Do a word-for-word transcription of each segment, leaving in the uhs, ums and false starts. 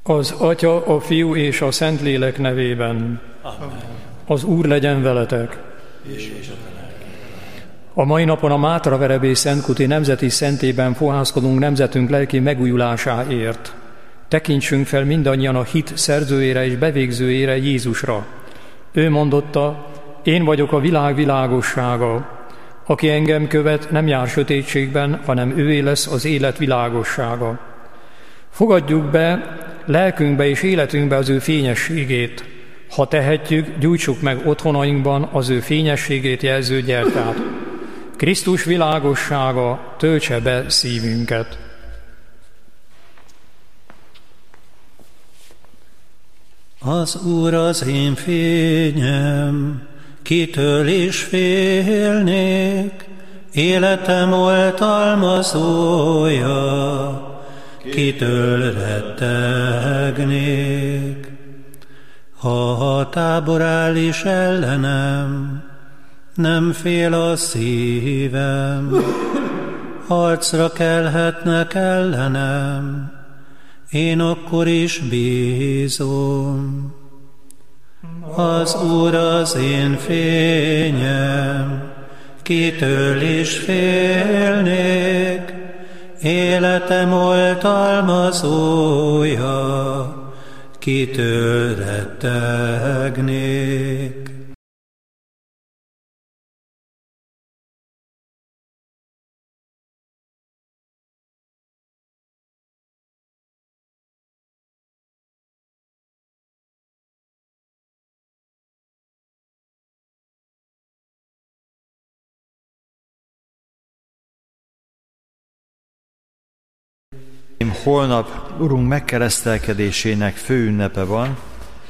Az Atya, a Fiú és a Szentlélek nevében. Amen. Az Úr legyen veletek. És és a mai napon a Mátra Verebély Szentkuti Nemzeti Szentében fohászkodunk nemzetünk lelki megújulásáért. Tekintsünk fel mindannyian a hit szerzőjére és bevégzőjére, Jézusra. Ő mondotta: én vagyok a világ világossága. Aki engem követ, nem jár sötétségben, hanem őé lesz az élet világossága. Fogadjuk be lelkünkbe és életünkbe az ő fényességét. Ha tehetjük, gyújtsuk meg otthonainkban az ő fényességét jelző gyertyát. Krisztus világossága töltse be szívünket. Az Úr az én fényem, kitől is félnék, életem oltalmazója, kitől rettegnék. Ha a tábor áll is ellenem, nem fél a szívem, harcra kelhetnek ellenem, én akkor is bízom. Az Úr az én fényem, kitől is félnék, életem oltalmazója, kitől rettegnék. Holnap Urunk megkeresztelkedésének főünnepe van.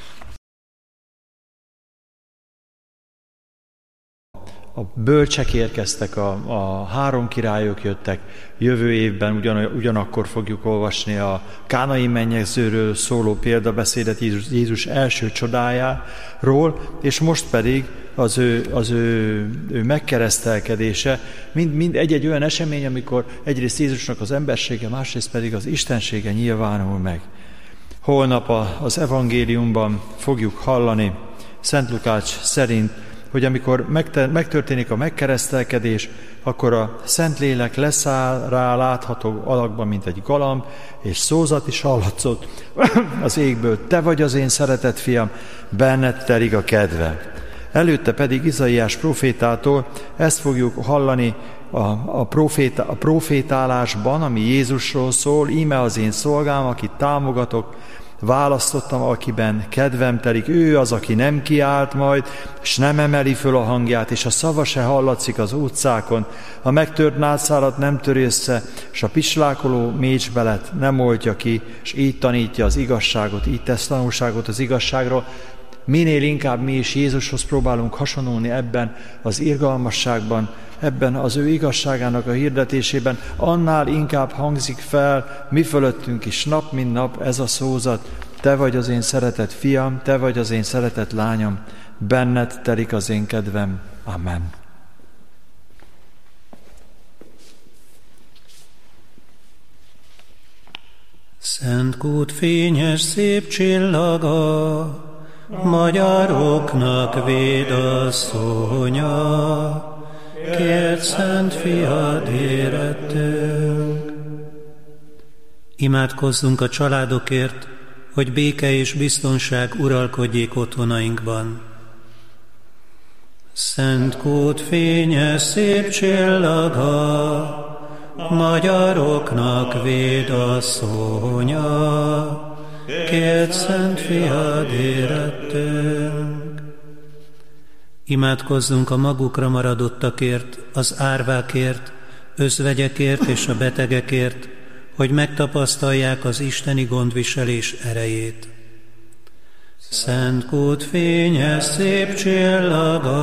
A bölcsek érkeztek, a, a három királyok jöttek, jövő évben ugyan, ugyanakkor fogjuk olvasni a kánai mennyegzőről szóló példabeszédet Jézus, Jézus első csodájáról, és most pedig az ő, az ő, ő megkeresztelkedése, mind, mind egy-egy olyan esemény, amikor egyrészt Jézusnak az embersége, másrészt pedig az istensége nyilvánul meg. Holnap a, az evangéliumban fogjuk hallani Szent Lukács szerint, hogy amikor megtörténik a megkeresztelkedés, akkor a Szentlélek leszáll rá látható alakban, mint egy galamb, és szózat is hallatszott az égből: te vagy az én szeretett fiam, benned telik a kedve. Előtte pedig Izaiás profétától ezt fogjuk hallani a, a, proféta, a profétálásban, ami Jézusról szól: íme az én szolgám, akit támogatok, választottam, akiben kedvem telik, ő az, aki nem kiált majd, és nem emeli föl a hangját, és a szava se hallatszik az utcákon, a megtört nádszálat nem töri össze, és a pislákoló mécsbelet nem oltja ki, és így tanítja az igazságot, így tesz tanulságot az igazságról. Minél inkább mi is Jézushoz próbálunk hasonlulni ebben az irgalmasságban, ebben az ő igazságának a hirdetésében, annál inkább hangzik fel mi fölöttünk is nap mint nap ez a szózat: te vagy az én szeretett fiam, te vagy az én szeretett lányom, benned telik az én kedvem. Amen. Szent Kút fényes szép csillaga, magyaroknak védasszonya, kért Szent Fiad érettünk. Imádkozzunk a családokért, hogy béke és biztonság uralkodjék otthonainkban. Szent Kút fényes szép csillaga, magyaroknak védasszonya, kért Szent Fiad érettünk. Imádkozzunk a magukra maradottakért, az árvákért, özvegyekért és a betegekért, hogy megtapasztalják az isteni gondviselés erejét. Szent Kút fényes szép csillaga,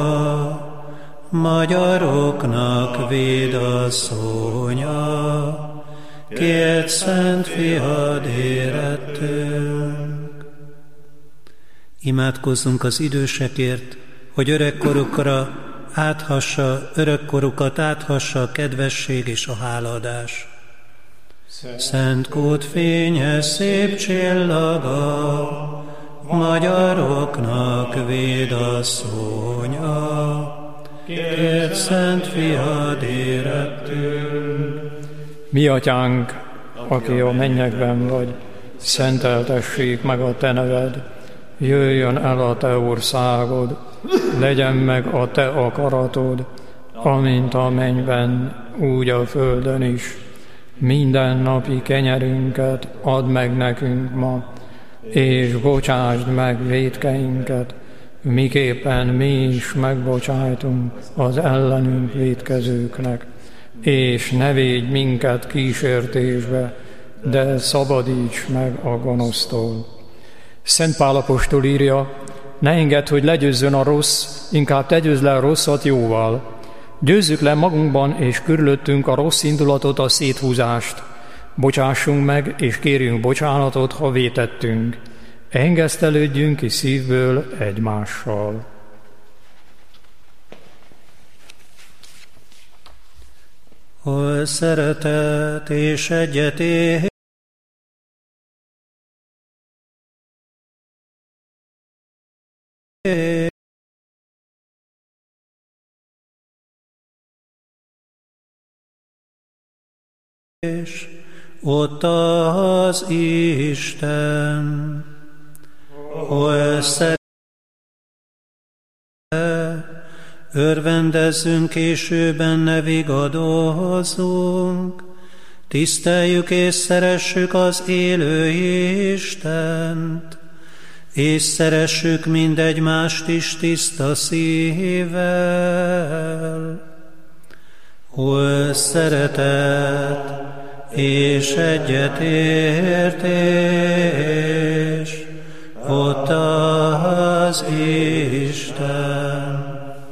magyaroknak védasszonya, kért Szent Fiad érettünk. Imádkozzunk az idősekért, hogy öregkorukra áthassa, örökkorukat áthassa a kedvesség és a hálaadás. Szent kút fényes szép csillaga, magyaroknak védasszonya, kérd Szent Fiad érettünk. Mi atyánk, aki a mennyekben vagy, szenteltessék meg a te neved, jöjjön el a te országod, legyen meg a te akaratod, amint a mennyben, úgy a földön is. Minden napi kenyerünket add meg nekünk ma, és bocsásd meg vétkeinket, miképpen mi is megbocsájtunk az ellenünk vétkezőknek, és ne védj minket kísértésbe, de szabadíts meg a gonosztól. Szent Pál apostol írja, ne engedd, hogy legyőzzön a rossz, inkább te győzd le a rosszat jóval. Győzzük le magunkban és körülöttünk a rossz indulatot, a széthúzást. Bocsássunk meg, és kérjünk bocsánatot, ha vétettünk. Engesztelődjünk ki szívből egymással. Hol szeretet és egyetértés, ott az Isten, hol szeretet, örvendezzünk és ő benne vigadozzunk, tiszteljük és szeressük az élő Istent, és szeressük mindegymást is tiszta szívvel. Hol szeretet és egyetértés, ott az Isten.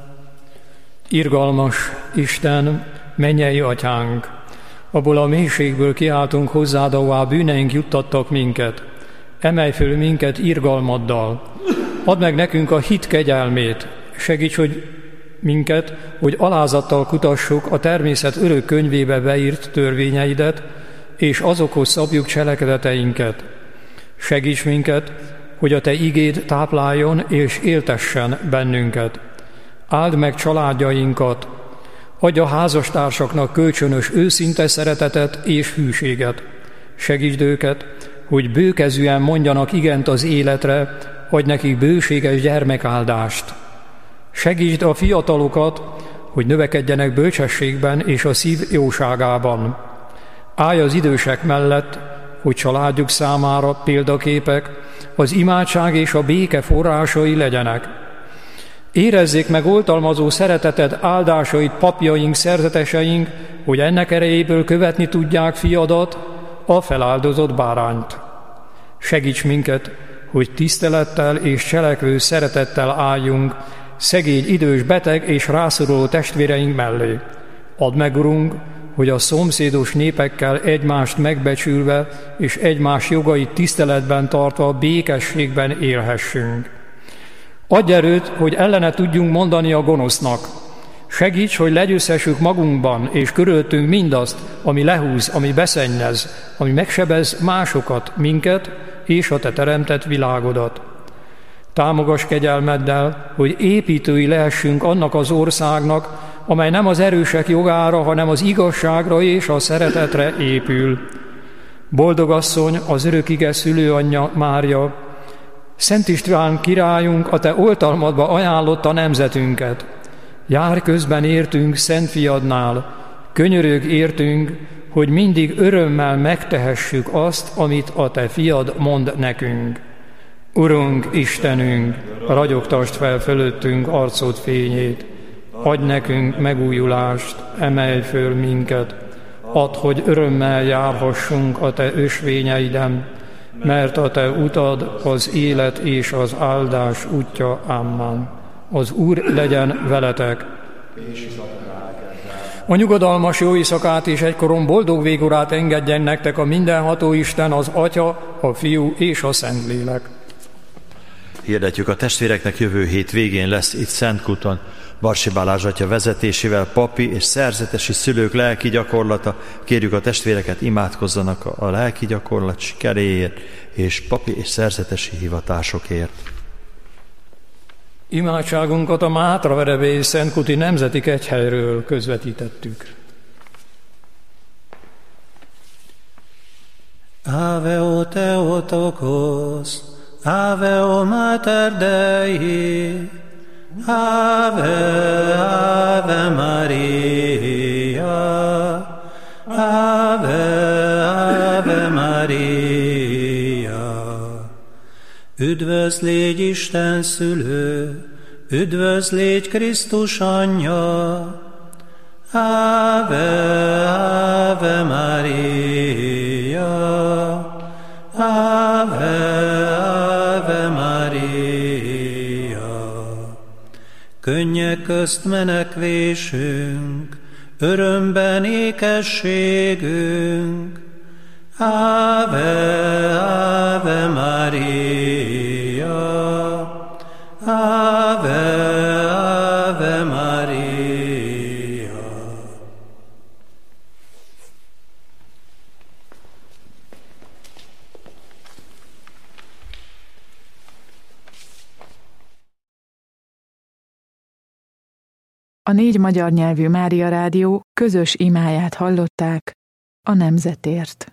Irgalmas Isten, mennyei atyánk, abból a mélységből kiáltunk hozzád, ahová bűneink juttattak minket. Emelj föl minket irgalmaddal. Add meg nekünk a hit kegyelmét. Segíts, hogy minket, hogy alázattal kutassuk a természet örök könyvébe beírt törvényeidet, és azokhoz szabjuk cselekedeteinket. Segíts minket, hogy a te igéd tápláljon és éltessen bennünket. Áld meg családjainkat, adj a házastársaknak kölcsönös őszinte szeretetet és hűséget. Segítsd őket, hogy bőkezűen mondjanak igent az életre, adj nekik bőséges gyermekáldást. Segítsd a fiatalokat, hogy növekedjenek bölcsességben és a szív jóságában. Állj az idősek mellett, hogy családjuk számára példaképek, az imádság és a béke forrásai legyenek. Érezzék meg oltalmazó szereteted áldásait papjaink, szerzeteseink, hogy ennek erejéből követni tudják fiadat, a feláldozott bárányt. Segíts minket, hogy tisztelettel és cselekvő szeretettel álljunk szegény, idős, beteg és rászoruló testvéreink mellé. Add meg, Urunk, hogy a szomszédos népekkel egymást megbecsülve és egymás jogait tiszteletben tartva békességben élhessünk. Adj erőt, hogy ellene tudjunk mondani a gonosznak. Segíts, hogy legyőzhessük magunkban és körülöttünk mindazt, ami lehúz, ami beszennyez, ami megsebez másokat, minket és a te teremtett világodat. Támogass kegyelmeddel, hogy építői lehessünk annak az országnak, amely nem az erősek jogára, hanem az igazságra és a szeretetre épül. Boldog asszony, az örök ige szülőanyja Mária, Szent István királyunk, a te oltalmadba ajánlotta nemzetünket. Járj közben értünk Szent Fiadnál, könyörög értünk, hogy mindig örömmel megtehessük azt, amit a te fiad mond nekünk. Urunk, Istenünk, ragyogtasd fel fölöttünk arcod fényét, adj nekünk megújulást, emelj föl minket, add, hogy örömmel járhassunk a te ösvényeiden, mert a te utad az élet és az áldás útja. Amen. Az Úr legyen veletek. A nyugodalmas jó éjszakát és egykoron boldog végorát engedjen nektek a mindenható Isten, az Atya, a Fiú és a Szentlélek. Hirdetjük a testvéreknek, jövő hét végén lesz itt Szentkúton Barsi Balázs atya vezetésével papi és szerzetesi szülők lelki gyakorlata. Kérjük a testvéreket, imádkozzanak a lelki gyakorlat sikeréért és papi és szerzetesi hivatásokért. Imádságunkat a Mátraverebélyi Szentkúti Nemzeti Kegyhelyről közvetítettük. Ave o Theotokos, Ave o Mater Dei, Ave, Ave Maria, Ave, Ave Maria. Üdvözl légy Isten szülő, üdvözl légy Krisztus anyja, Ave, Ave Maria, Ave, Ave Maria. Könnyek közt menekvésünk, örömben ékességünk, Ave, Ave Maria, Ave, Ave Maria. A négy magyar nyelvű Mária Rádió közös imáját hallották a nemzetért.